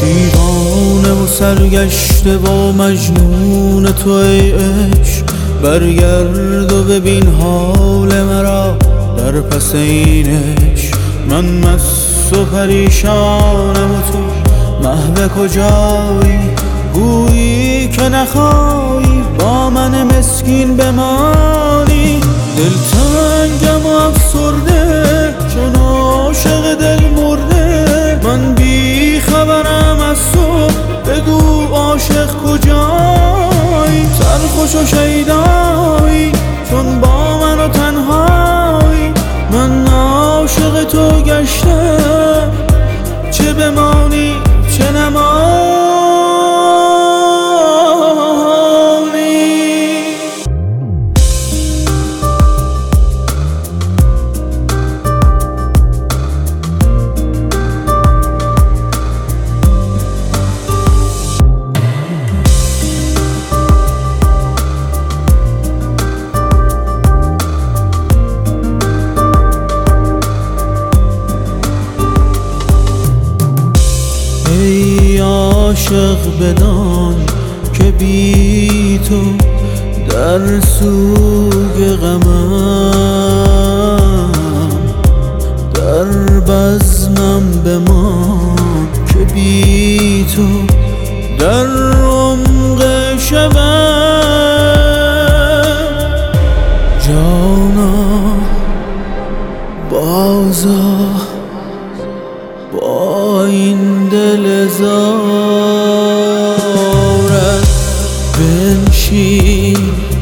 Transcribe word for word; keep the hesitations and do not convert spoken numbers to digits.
دیوانه و سرگشته و مجنون تو ای عشق، برگرد و ببین حال مرا در پس این عشق. من مست و پریشانم و تو محو کجایی، گویی که نخواهی با من مسکین بمانی. دلتنگم و افسرده چون عاشق دل مرده، من بی خبرم از تو، بگو عاشق کجایی. سرخوش و شیدایی چون با من و تنهایی، من عاشق تو گشتم چه بمانی چه نمانی. ای عاشق بدان که بی تو در سوگ غمم، در بزمم بمان که بی تو در عمق شبم. جانا بازا با این دل زارت بنشین